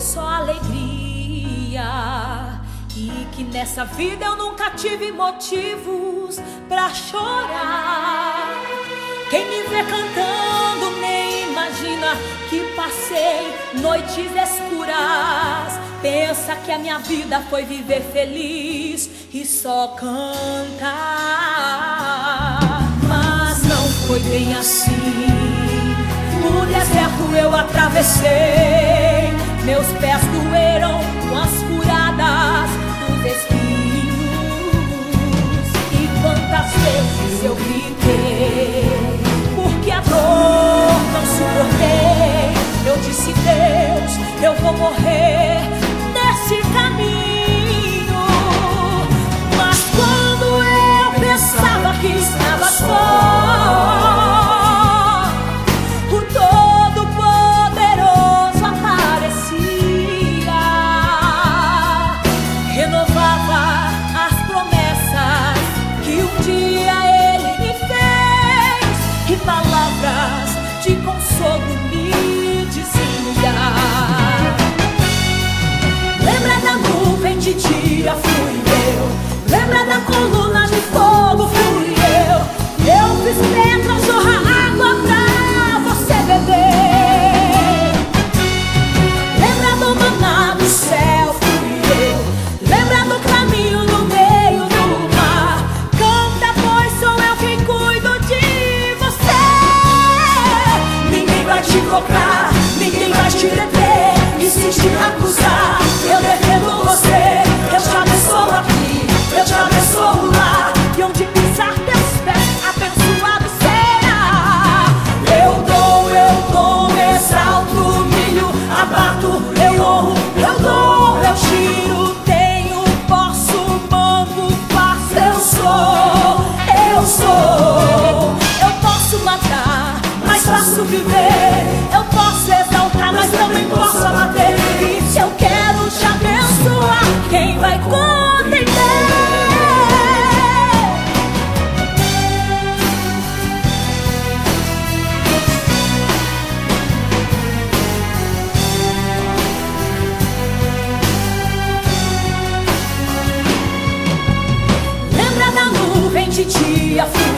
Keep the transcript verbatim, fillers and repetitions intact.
só alegria, e que nessa vida eu nunca tive motivos pra chorar. Quem me vê cantando nem imagina que passei noites escuras. Pensa que a minha vida foi viver feliz e só cantar. Mas não foi bem assim. O deserto eu atravessei, meus pés doeram com as furadas dos espinhos. E quantas vezes eu gritei, porque a dor não suportei. Eu disse: Deus, eu vou morrer nesse caminho. Mas quando eu pensava que estava só, o Todo-Poderoso aparecia, renovava as promessas que um dia Ele me fez, e palavras de consolo me dizia. Lembra da nuvem de dia, fui eu. Lembra da coluna de fogo, fui eu. Eu fiz pedra jorrar água pra você beber. Lembra do maná do céu, fui eu. Lembra do caminho no meio do mar. Canta, pois sou eu quem cuido de você. Ninguém vai te tocar, ninguém vai te deter. E se te acusar, eu defendo você. Eu te abençoo aqui, eu te abençoo lá, e onde pisar teus pés, abençoado será. Eu dou, eu dou, exalto, humilho, abato, eu honro, eu dou, eu tiro, tenho, posso, mando, faço. Eu sou, eu sou. Eu posso matar, mas faço viver. Eu posso exaltar, mas também posso abater. E se eu quero te abençoar, quem vai contender? Lembra da nuvem de dia, fui